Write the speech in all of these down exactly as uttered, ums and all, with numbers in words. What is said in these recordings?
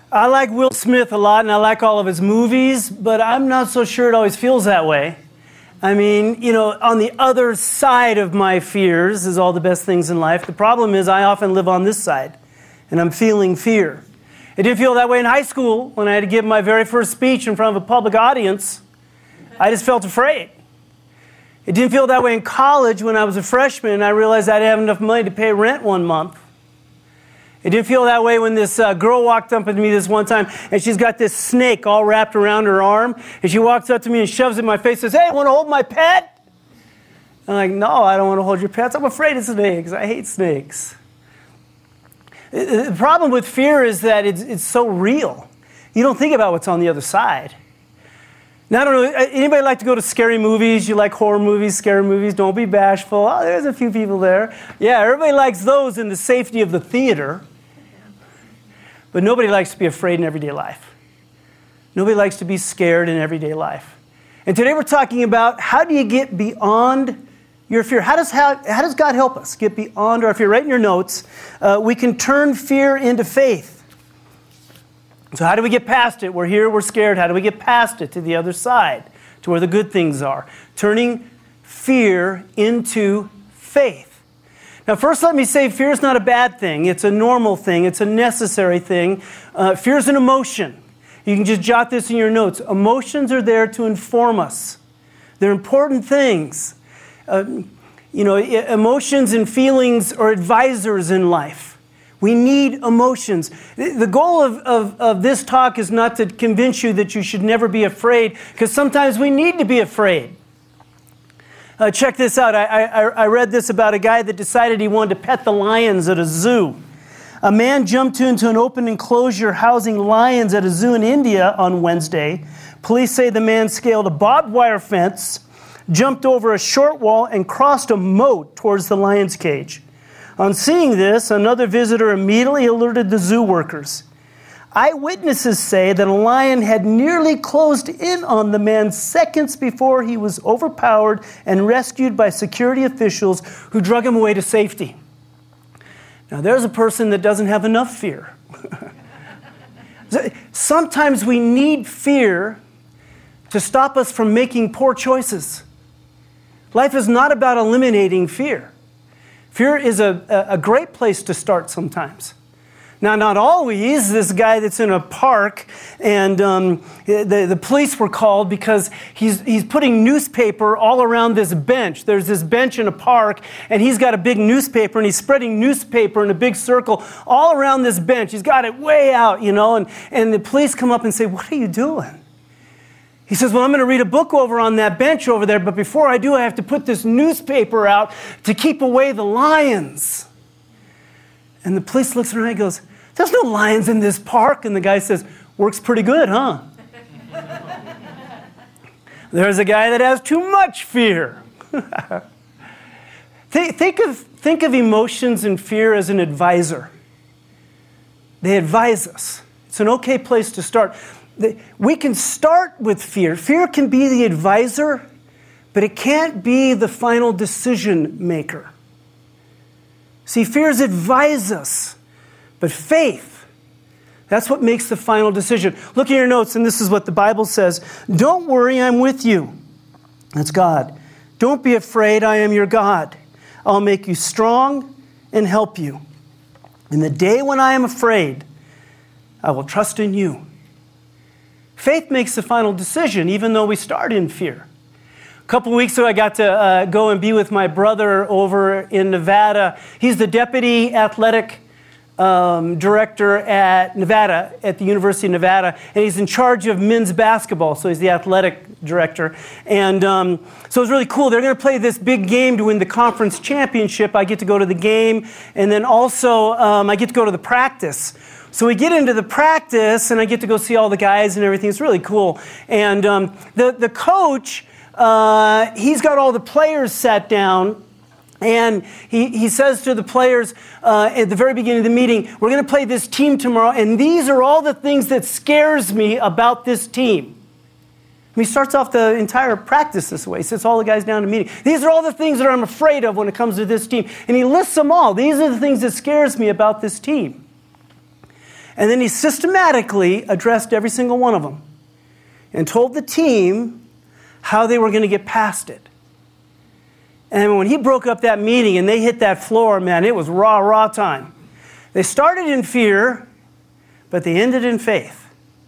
I like Will Smith a lot, and I like all of his movies, but I'm not so sure it always feels that way. I mean, you know, on the other side of my fears is all the best things in life. The problem is I often live on this side, and I'm feeling fear. It didn't feel that way in high school when I had to give my very first speech in front of a public audience. I just felt afraid. It didn't feel that way in college when I was a freshman and I realized I didn't have enough money to pay rent one month. It didn't feel that way when this uh, girl walked up to me this one time and she's got this snake all wrapped around her arm and she walks up to me and shoves it in my face and says, "Hey, want to hold my pet?" I'm like, "No, I don't want to hold your pets. I'm afraid of snakes. I hate snakes." The problem with fear is that it's, it's so real. You don't think about what's on the other side. Now, I don't know, anybody like to go to scary movies? You like horror movies, scary movies? Don't be bashful. Oh, there's a few people there. Yeah, everybody likes those in the safety of the theater. But nobody likes to be afraid in everyday life. Nobody likes to be scared in everyday life. And today we're talking about how do you get beyond your fear? How does, how, how does God help us get beyond our fear? Right in your notes, uh, we can turn fear into faith. So how do we get past it? We're here, we're scared. How do we get past it to the other side, to where the good things are? Turning fear into faith. Now, first let me say fear is not a bad thing. It's a normal thing. It's a necessary thing. Uh, fear is an emotion. You can just jot this in your notes. Emotions are there to inform us. They're important things. Uh, you know, emotions and feelings are advisors in life. We need emotions. The goal of, of, of this talk is not to convince you that you should never be afraid, because sometimes we need to be afraid. Uh, check this out. I, I, I read this about a guy that decided he wanted to pet the lions at a zoo. A man jumped into an open enclosure housing lions at a zoo in India on Wednesday. Police say the man scaled a barbed wire fence, jumped over a short wall, and crossed a moat towards the lion's cage. On seeing this, another visitor immediately alerted the zoo workers. Eyewitnesses say that a lion had nearly closed in on the man seconds before he was overpowered and rescued by security officials who drug him away to safety. Now, there's a person that doesn't have enough fear. Sometimes we need fear to stop us from making poor choices. Life is not about eliminating fear. Fear is a, a great place to start sometimes. Now, not always. This guy that's in a park, and um, the, the police were called because he's, he's putting newspaper all around this bench. There's this bench in a park, and he's got a big newspaper, and he's spreading newspaper in a big circle all around this bench. He's got it way out, you know, and, and the police come up and say, "What are you doing?" He says, "Well, I'm going to read a book over on that bench over there, but before I do, I have to put this newspaper out to keep away the lions." And the police looks around and goes, "There's no lions in this park." And the guy says, "Works pretty good, huh?" There's a guy that has too much fear. think, think of, think of emotions and fear as an advisor. They advise us. It's an okay place to start. We can start with fear. Fear can be the advisor, but it can't be the final decision maker. See, fears advise us, but faith, that's what makes the final decision. Look at your notes, and this is what the Bible says. "Don't worry, I'm with you." That's God. "Don't be afraid, I am your God. I'll make you strong and help you. In the day when I am afraid, I will trust in you." Faith makes the final decision, even though we start in fear. A couple of weeks ago, I got to uh, go and be with my brother over in Nevada. He's the deputy athletic um, director at Nevada, at the University of Nevada, and he's in charge of men's basketball, so he's the athletic director. And um, so it was really cool. They're going to play this big game to win the conference championship. I get to go to the game, and then also um, I get to go to the practice. So we get into the practice, and I get to go see all the guys and everything. It's really cool. And um, the, the coach, uh, he's got all the players sat down, and he, he says to the players uh, at the very beginning of the meeting, "We're going to play this team tomorrow, and these are all the things that scares me about this team." And he starts off the entire practice this way. He sits all the guys down in a meeting. "These are all the things that I'm afraid of when it comes to this team." And he lists them all. "These are the things that scares me about this team." And then he systematically addressed every single one of them and told the team how they were going to get past it. And when he broke up that meeting and they hit that floor, man, it was raw, raw time. They started in fear, but they ended in faith.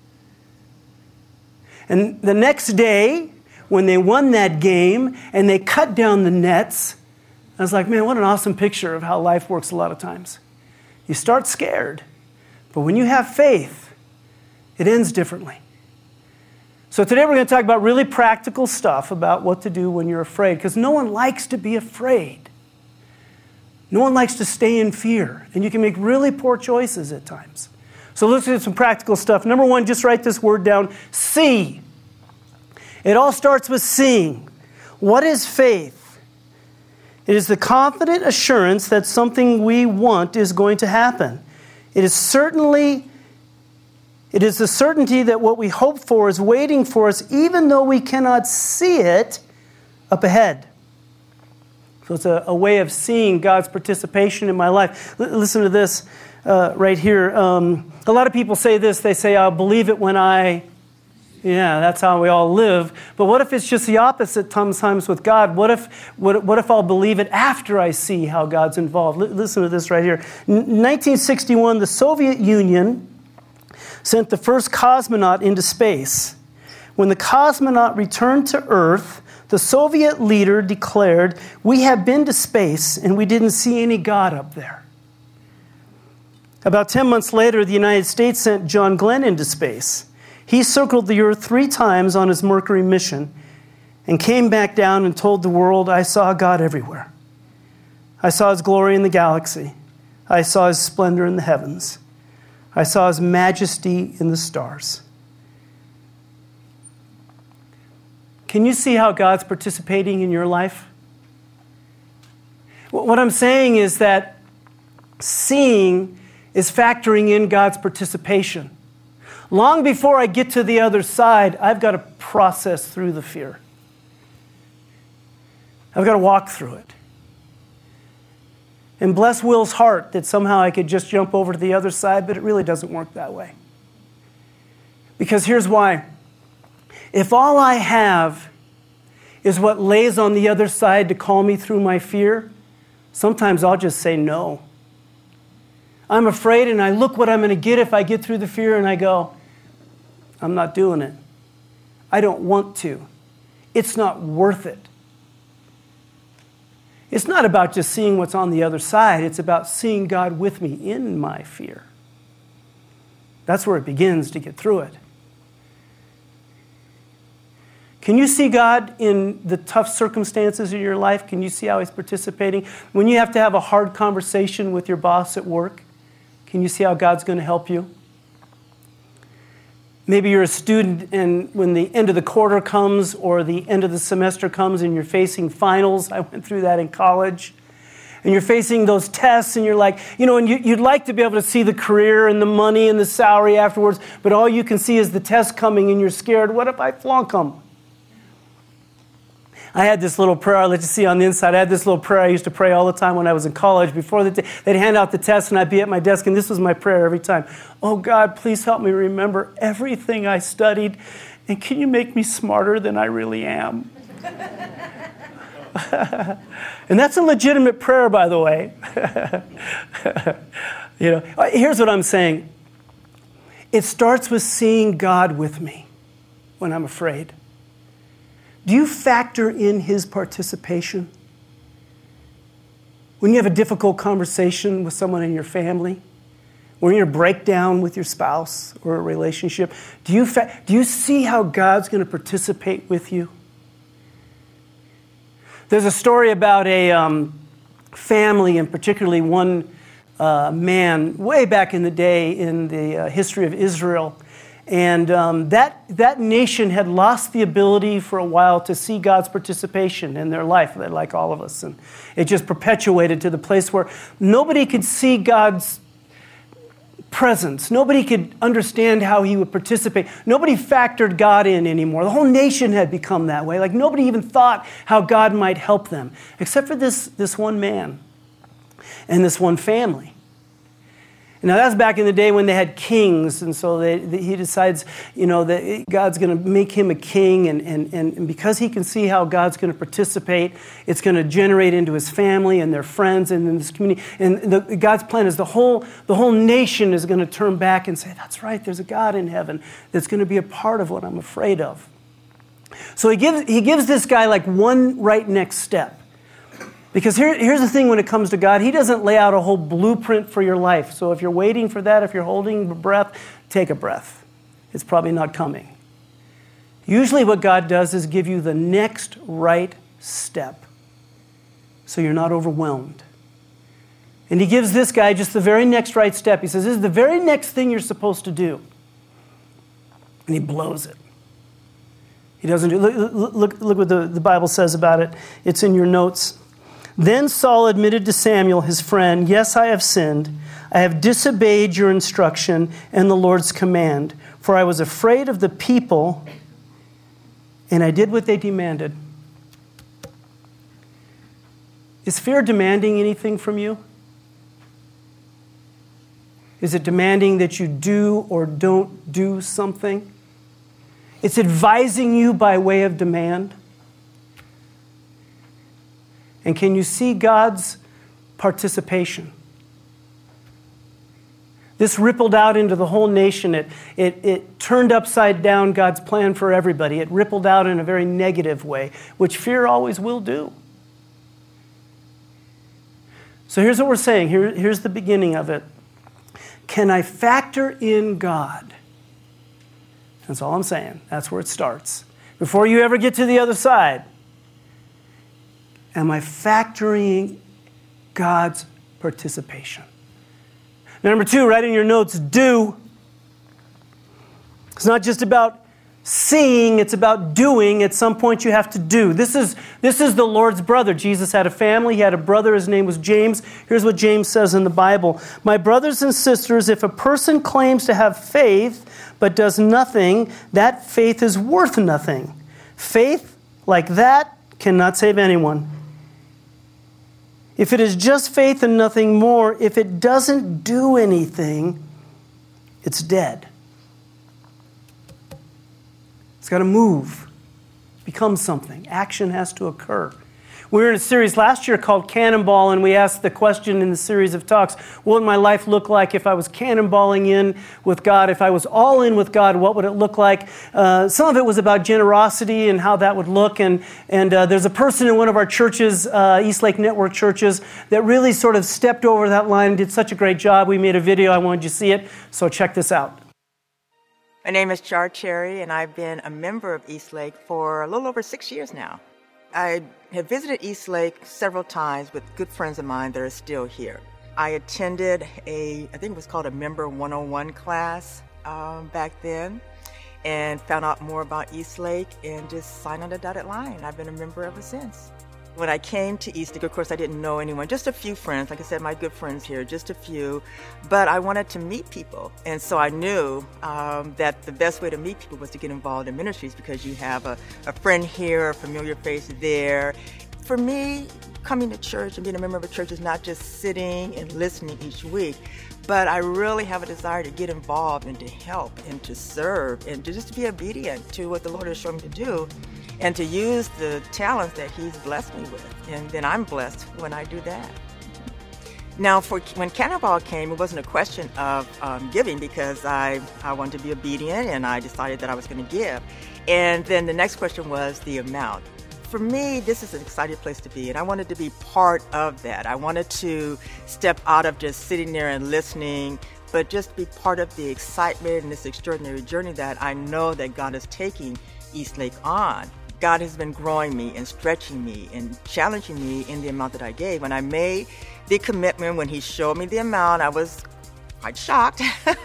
And the next day, when they won that game and they cut down the nets, I was like, man, what an awesome picture of how life works a lot of times. You start scared, but when you have faith, it ends differently. So today we're going to talk about really practical stuff about what to do when you're afraid, because no one likes to be afraid. No one likes to stay in fear, and you can make really poor choices at times. So let's do some practical stuff. Number one, just write this word down, see. It all starts with seeing. What is faith? It is the confident assurance that something we want is going to happen. It is certainly, it is the certainty that what we hope for is waiting for us, even though we cannot see it up ahead. So it's a, a way of seeing God's participation in my life. L- listen to this uh, right here. Um, a lot of people say this. They say, I'll believe it when I... Yeah, that's how we all live. But what if it's just the opposite sometimes with God? What if what, what if I'll believe it after I see how God's involved? L- listen to this right here. In nineteen sixty-one, the Soviet Union sent the first cosmonaut into space. When the cosmonaut returned to Earth, the Soviet leader declared, "We have been to space and we didn't see any God up there." About ten months later, the United States sent John Glenn into space. He circled the Earth three times on his Mercury mission and came back down and told the world, "I saw God everywhere. I saw His glory in the galaxy. I saw His splendor in the heavens. I saw His majesty in the stars." Can you see how God's participating in your life? What I'm saying is that seeing is factoring in God's participation. Long before I get to the other side, I've got to process through the fear. I've got to walk through it. And bless Will's heart that somehow I could just jump over to the other side, but it really doesn't work that way. Because here's why. If all I have is what lays on the other side to call me through my fear, sometimes I'll just say no. I'm afraid and I look what I'm going to get if I get through the fear and I go, I'm not doing it. I don't want to. It's not worth it. It's not about just seeing what's on the other side. It's about seeing God with me in my fear. That's where it begins to get through it. Can you see God in the tough circumstances of your life? Can you see how He's participating? When you have to have a hard conversation with your boss at work, can you see how God's going to help you? Maybe you're a student and when the end of the quarter comes or the end of the semester comes and you're facing finals. I went through that in college. And you're facing those tests and you're like, you know, and you, you'd like to be able to see the career and the money and the salary afterwards, but all you can see is the test coming and you're scared. What if I flunk them? I had this little prayer, I'll let you see on the inside. I had this little prayer I used to pray all the time when I was in college. Before the t- they'd hand out the test and I'd be at my desk, and this was my prayer every time. Oh God, please help me remember everything I studied, and can you make me smarter than I really am? And that's a legitimate prayer, by the way. You know, here's what I'm saying. It starts with seeing God with me when I'm afraid. Do you factor in His participation? When you have a difficult conversation with someone in your family, when you're in a breakdown with your spouse or a relationship, do you fa- do you see how God's going to participate with you? There's a story about a um, family, and particularly one uh, man, way back in the day in the uh, history of Israel. And um, that that nation had lost the ability for a while to see God's participation in their life, like all of us. And it just perpetuated to the place where nobody could see God's presence. Nobody could understand how He would participate. Nobody factored God in anymore. The whole nation had become that way. Like nobody even thought how God might help them, except for this, this one man and this one family. Now, that's back in the day when they had kings, and so they, they, he decides, you know, that God's going to make him a king, and, and, and because he can see how God's going to participate, it's going to generate into his family and their friends and in this community. And the, God's plan is the whole, the whole nation is going to turn back and say, that's right, there's a God in heaven that's going to be a part of what I'm afraid of. So he gives, he gives this guy like one right next step. Because here, here's the thing when it comes to God, he doesn't lay out a whole blueprint for your life. So if you're waiting for that, if you're holding a breath, take a breath. It's probably not coming. Usually what God does is give you the next right step so you're not overwhelmed. And he gives this guy just the very next right step. He says, this is the very next thing you're supposed to do. And he blows it. He doesn't do look, look, look what the, the Bible says about it. It's in your notes. Then Saul admitted to Samuel, his friend, yes, I have sinned. I have disobeyed your instruction and the Lord's command, for I was afraid of the people, and I did what they demanded. Is fear demanding anything from you? Is it demanding that you do or don't do something? It's advising you by way of demand. And can you see God's participation? This rippled out into the whole nation. It, it, it turned upside down God's plan for everybody. It rippled out in a very negative way, which fear always will do. So here's what we're saying. Here, here's the beginning of it. Can I factor in God? That's all I'm saying. That's where it starts. Before you ever get to the other side, am I factoring God's participation? Number two, write in your notes, do. It's not just about seeing, it's about doing. At some point you have to do. This is, this is the Lord's brother. Jesus had a family. He had a brother. His name was James. Here's what James says in the Bible. My brothers and sisters, if a person claims to have faith but does nothing, that faith is worth nothing. Faith like that cannot save anyone. If it is just faith and nothing more, if it doesn't do anything, it's dead. It's got to move, become something. Action has to occur. We were in a series last year called Cannonball, and we asked the question in the series of talks, what would my life look like if I was cannonballing in with God? If I was all in with God, what would it look like? Uh, some of it was about generosity and how that would look. And, and uh, there's a person in one of our churches, uh, East Lake Network churches, that really sort of stepped over that line and did such a great job. We made a video. I wanted you to see it. So check this out. My name is Char Cherry, and I've been a member of East Lake for a little over six years now. I have visited East Lake several times with good friends of mine that are still here. I attended a, I think it was called a Member one oh one class um, back then, and found out more about East Lake and just signed on the dotted line. I've been a member ever since. When I came to East Lake, of course, I didn't know anyone, just a few friends. Like I said, my good friends here, just a few. But I wanted to meet people. And so I knew um, that the best way to meet people was to get involved in ministries, because you have a, a friend here, a familiar face there. For me, coming to church and being a member of a church is not just sitting and listening each week, but I really have a desire to get involved and to help and to serve and to just to be obedient to what the Lord has shown me to do, and to use the talents that He's blessed me with. And then I'm blessed when I do that. Now, for when Cannonball came, it wasn't a question of um, giving, because I, I wanted to be obedient and I decided that I was going to give. And then the next question was the amount. For me, this is an exciting place to be, and I wanted to be part of that. I wanted to step out of just sitting there and listening, but just be part of the excitement and this extraordinary journey that I know that God is taking East Lake on. God has been growing me and stretching me and challenging me in the amount that I gave. When I made the commitment, when He showed me the amount, I was quite shocked,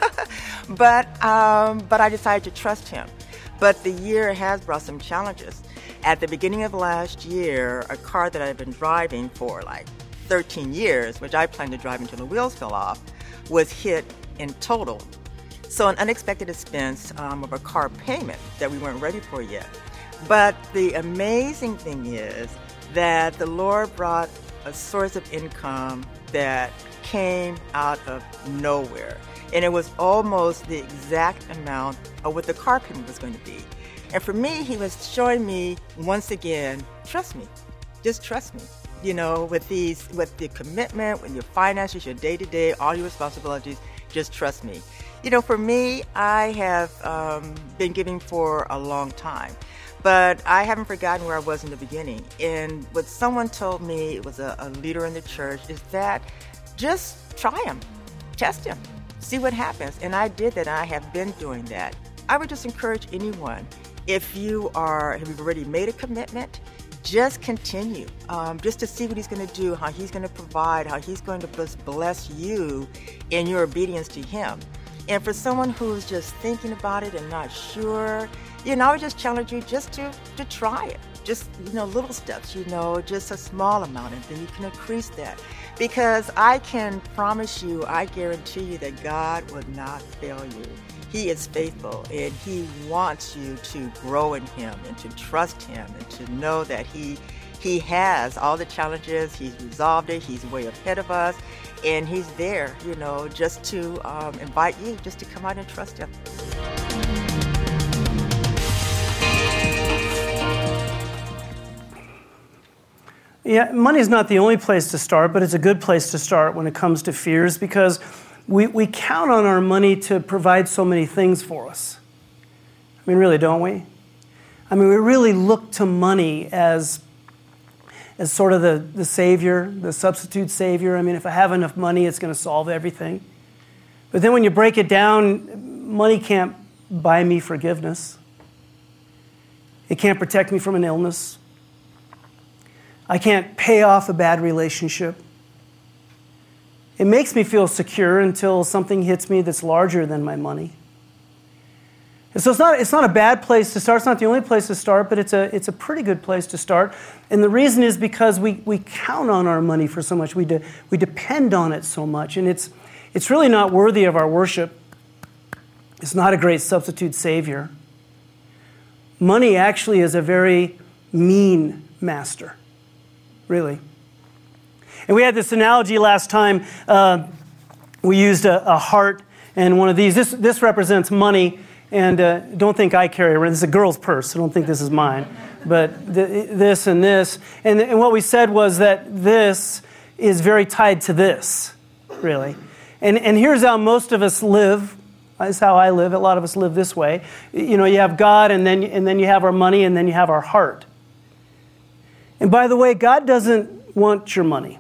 but um, but I decided to trust Him. But the year has brought some challenges. At the beginning of last year, a car that I've been driving for like thirteen years, which I planned to drive until the wheels fell off, was hit and totaled. So an unexpected expense um, of a car payment that we weren't ready for yet. But the amazing thing is that the Lord brought a source of income that came out of nowhere. And it was almost the exact amount of what the car payment was going to be. And for me, he was showing me once again, trust me, just trust me. You know, with these, with the commitment, with your finances, your day-to-day, all your responsibilities, just trust me. You know, for me, I have um, been giving for a long time, but I haven't forgotten where I was in the beginning. And what someone told me, it was a, a leader in the church, is that just try him, test him, see what happens. And I did that, and I have been doing that. I would just encourage anyone, if you are, have you already made a commitment, just continue, um, just to see what he's going to do, how he's going to provide, how he's going to bless you in your obedience to him. And for someone who's just thinking about it and not sure, you know, I would just challenge you just to, to try it. Just, you know, little steps, you know, just a small amount, and then you can increase that. Because I can promise you, I guarantee you that God would not fail you. He is faithful, and he wants you to grow in him and to trust him and to know that he he has all the challenges. He's resolved it. He's way ahead of us, and he's there, you know, just to um, invite you just to come out and trust him. Yeah, money is not the only place to start, but it's a good place to start when it comes to fears, because we, we count on our money to provide so many things for us. I mean, really, don't we? I mean, we really look to money as, as sort of the, the savior, the substitute savior. I mean, if I have enough money, it's going to solve everything. But then when you break it down, money can't buy me forgiveness. It can't protect me from an illness. I can't pay off a bad relationship. It makes me feel secure until something hits me that's larger than my money. And so it's not, it's not a bad place to start. It's not the only place to start, but it's a, it's a pretty good place to start. And the reason is because we, we count on our money for so much. We, de, we depend on it so much. And it's, it's really not worthy of our worship. It's not a great substitute savior. Money actually is a very mean master. Really. And we had this analogy last time. Uh, we used a, a heart and one of these. This this represents money. And uh, don't think I carry around. This is a girl's purse, so don't think this is mine. But th- this and this. And, and what we said was that this is very tied to this, really. And, and here's how most of us live. That's how I live. A lot of us live this way. You know, you have God, and then and then you have our money, and then you have our heart. And by the way, God doesn't want your money.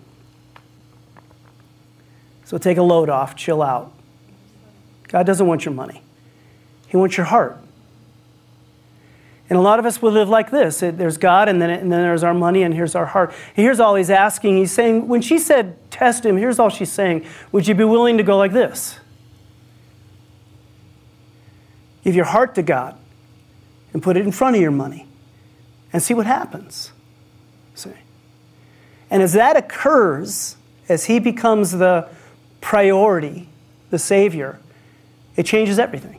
So take a load off, chill out. God doesn't want your money. He wants your heart. And a lot of us will live like this. There's God, and then, and then there's our money, and here's our heart. And here's all he's asking. He's saying, when she said, test him, here's all she's saying. Would you be willing to go like this? Give your heart to God and put it in front of your money and see what happens. See? And as that occurs, as he becomes the priority, the savior, it changes everything.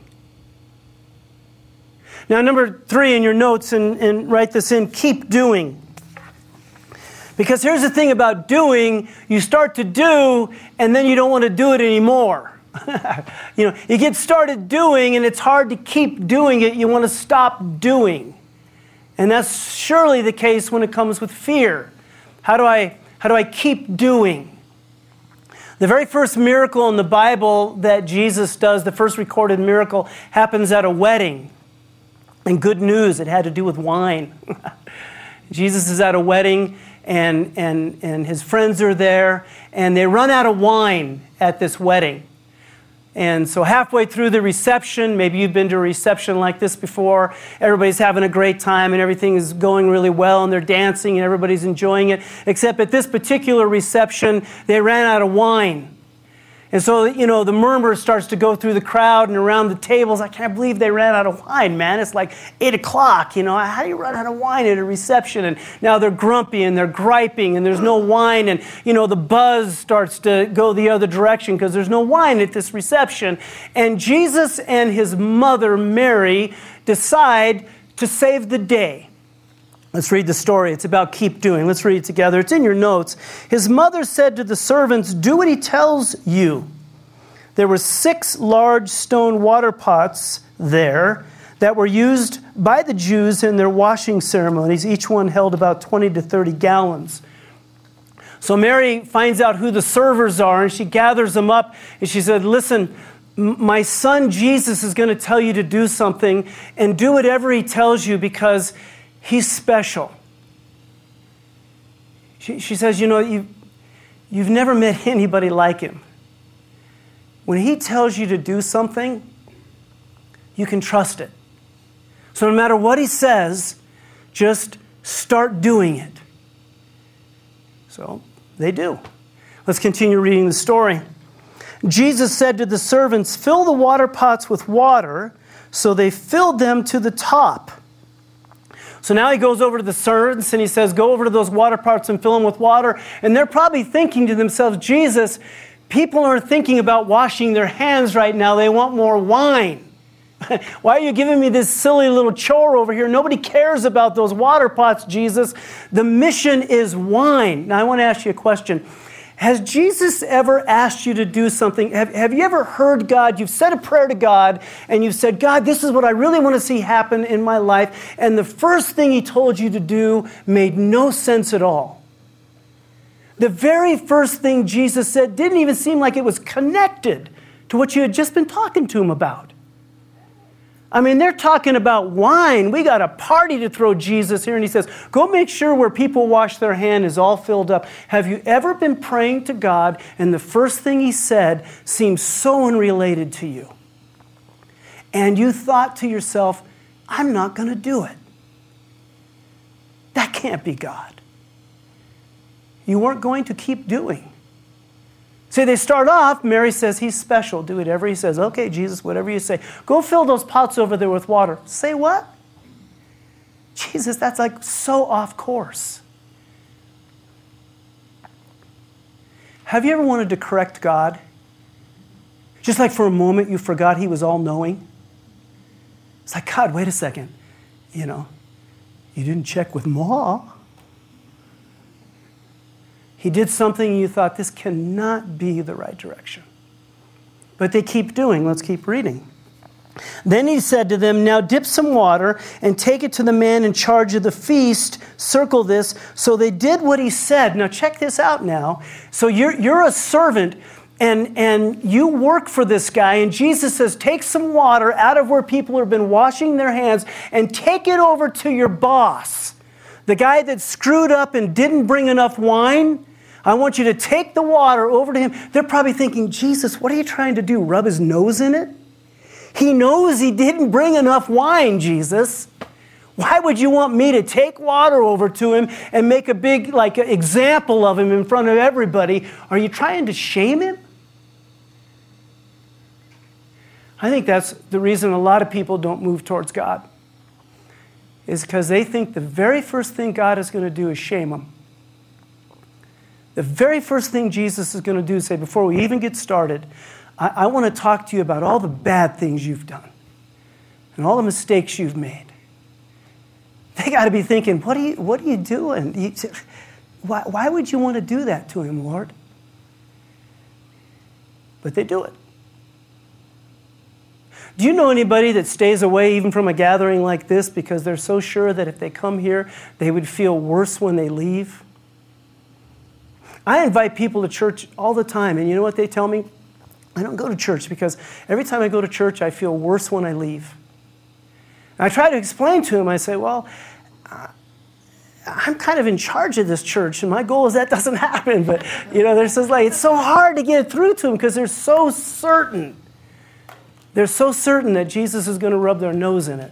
Now, number three in your notes, and, and write this in, keep doing. Because here's the thing about doing, you start to do, and then you don't want to do it anymore. You know, you get started doing, and it's hard to keep doing it. You want to stop doing. And that's surely the case when it comes with fear. How do I, how do I keep doing? The very first miracle in the Bible that Jesus does, the first recorded miracle, happens at a wedding. And good news, it had to do with wine. Jesus is at a wedding, and, and, and his friends are there, and they run out of wine at this wedding. And so halfway through the reception, maybe you've been to a reception like this before, everybody's having a great time and everything is going really well and they're dancing and everybody's enjoying it. Except at this particular reception, they ran out of wine. And so, you know, the murmur starts to go through the crowd and around the tables. I can't believe they ran out of wine, man. It's like eight o'clock, you know. How do you run out of wine at a reception? And now they're grumpy and they're griping and there's no wine. And, you know, the buzz starts to go the other direction because there's no wine at this reception. And Jesus and his mother, Mary, decide to save the day. Let's read the story. It's about keep doing. Let's read it together. It's in your notes. His mother said to the servants, "Do what he tells you." There were six large stone water pots there that were used by the Jews in their washing ceremonies. Each one held about twenty to thirty gallons. So Mary finds out who the servers are, and she gathers them up, and she said, "Listen, my son Jesus is going to tell you to do something, and do whatever he tells you because he's special." She, she says, you know, you, you've never met anybody like him. When he tells you to do something, you can trust it. So no matter what he says, just start doing it. So they do. Let's continue reading the story. Jesus said to the servants, "Fill the water pots with water." So they filled them to the top. So now he goes over to the servants and he says, "Go over to those water pots and fill them with water." And they're probably thinking to themselves, "Jesus, people aren't thinking about washing their hands right now. They want more wine. Why are you giving me this silly little chore over here? Nobody cares about those water pots, Jesus. The mission is wine." Now I want to ask you a question. Has Jesus ever asked you to do something? Have, have you ever heard God? You've said a prayer to God and you've said, "God, this is what I really want to see happen in my life." And the first thing he told you to do made no sense at all. The very first thing Jesus said didn't even seem like it was connected to what you had just been talking to him about. I mean, they're talking about wine. We got a party to throw Jesus here. And he says, "Go make sure where people wash their hand is all filled up." Have you ever been praying to God and the first thing he said seems so unrelated to you? And you thought to yourself, "I'm not going to do it." That can't be God. You weren't going to keep doing. See, they start off, Mary says, "He's special. Do whatever he says." "Okay, Jesus, whatever you say. Go fill those pots over there with water." Say what? Jesus, that's like so off course. Have you ever wanted to correct God? Just like for a moment you forgot he was all-knowing? It's like, "God, wait a second. You know, you didn't check with Ma." He did something and you thought, this cannot be the right direction. But they keep doing. Let's keep reading. Then he said to them, "Now dip some water and take it to the man in charge of the feast." Circle this. So they did what he said. Now check this out now. So you're, you're a servant and, and you work for this guy. And Jesus says, take some water out of where people have been washing their hands and take it over to your boss. The guy that screwed up and didn't bring enough wine. I want you to take the water over to him. They're probably thinking, "Jesus, what are you trying to do? Rub his nose in it?" He knows he didn't bring enough wine, Jesus. Why would you want me to take water over to him and make a big like example of him in front of everybody? Are you trying to shame him? I think that's the reason a lot of people don't move towards God. Is because they think the very first thing God is going to do is shame them. The very first thing Jesus is going to do is say, before we even get started, I, I want to talk to you about all the bad things you've done and all the mistakes you've made. They got to be thinking, what are you, what are you doing? You, why, why would you want to do that to him, Lord? But they do it. Do you know anybody that stays away even from a gathering like this because they're so sure that if they come here, they would feel worse when they leave? I invite people to church all the time, and you know what they tell me? I don't go to church because every time I go to church, I feel worse when I leave. And I try to explain to them, I say, well, uh, I'm kind of in charge of this church, and my goal is that doesn't happen. But, you know, there's just like, it's so hard to get through to them because they're so certain. They're so certain that Jesus is going to rub their nose in it.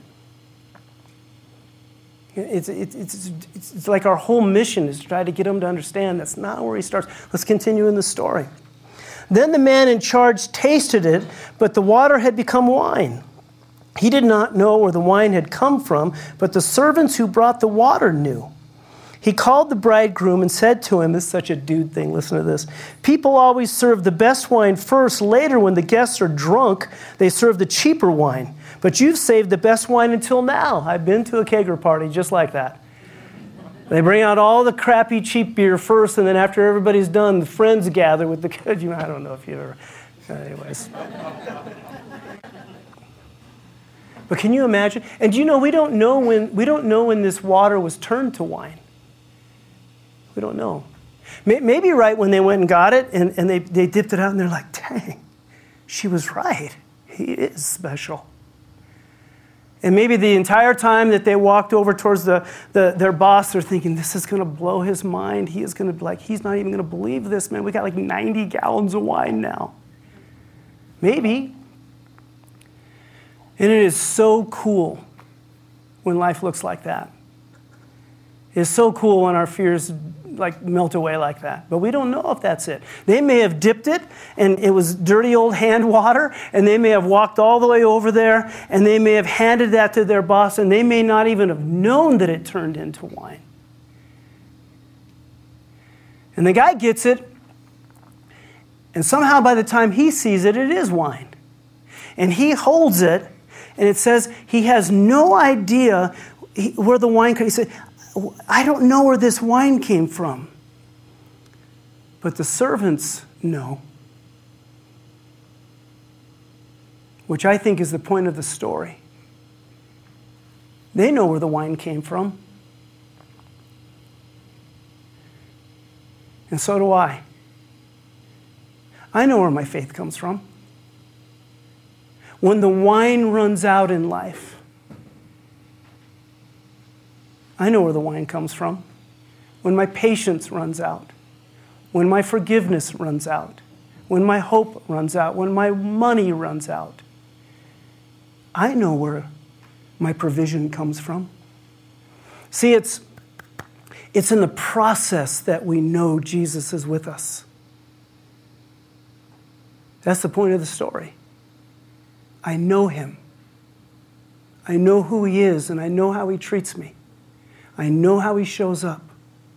It's, it's, it's, it's like our whole mission is to try to get them to understand that's not where he starts. Let's continue in the story. Then the man in charge tasted it, but the water had become wine. He did not know where the wine had come from, but the servants who brought the water knew. He called the bridegroom and said to him, this is such a dude thing, listen to this. People always serve the best wine first. Later, when the guests are drunk, they serve the cheaper wine. But you've saved the best wine until now. I've been to a kegger party just like that. They bring out all the crappy, cheap beer first, and then after everybody's done, the friends gather with the good. You know, I don't know if you ever... Anyways. But can you imagine? And do you know, we don't know when we don't know when this water was turned to wine. We don't know. Maybe right when they went and got it, and, and they, they dipped it out, and they're like, dang, she was right. He is special. And maybe the entire time that they walked over towards the, the their boss, they're thinking, this is going to blow his mind. He is going to be like, he's not even going to believe this, man. We got like ninety gallons of wine now. Maybe. And it is so cool when life looks like that. It's so cool when our fears like melt away like that. But we don't know if that's it. They may have dipped it and it was dirty old hand water, and they may have walked all the way over there and they may have handed that to their boss, and they may not even have known that it turned into wine. And the guy gets it, and somehow by the time he sees it, it is wine. And he holds it, and it says he has no idea where the wine came. He said, I don't know where this wine came from. But the servants know. Which I think is the point of the story. They know where the wine came from. And so do I. I know where my faith comes from. When the wine runs out in life, I know where the wine comes from. When my patience runs out, when my forgiveness runs out, when my hope runs out, when my money runs out, I know where my provision comes from. See, it's, it's in the process that we know Jesus is with us. That's the point of the story. I know him. I know who he is, and I know how he treats me. I know how he shows up.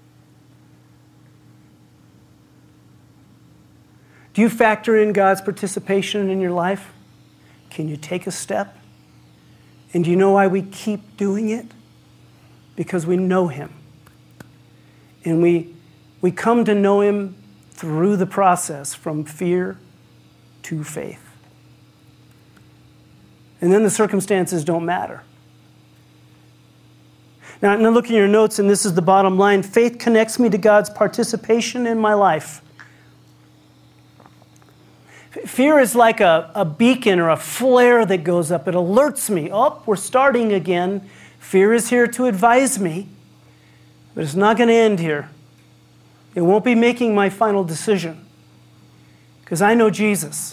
Do you factor in God's participation in your life? Can you take a step? And do you know why we keep doing it? Because we know him. And we, we come to know him through the process from fear to faith. And then the circumstances don't matter. Now, now look in your notes, and this is the bottom line. Faith connects me to God's participation in my life. Fear is like a, a beacon or a flare that goes up. It alerts me. Oh, we're starting again. Fear is here to advise me, but it's not going to end here. It won't be making my final decision because I know Jesus.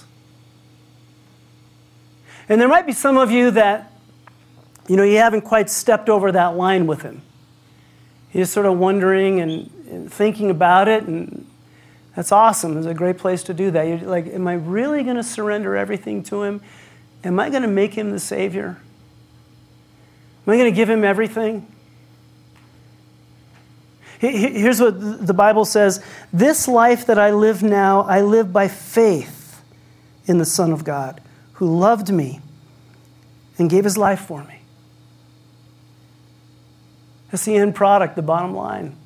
And there might be some of you that, you know, you haven't quite stepped over that line with him. You're just sort of wondering and, and thinking about it, and that's awesome. It's a great place to do that. You're like, am I really going to surrender everything to him? Am I going to make him the Savior? Am I going to give him everything? Here's what the Bible says. This life that I live now, I live by faith in the Son of God, who loved me and gave his life for me. That's the end product, the bottom line.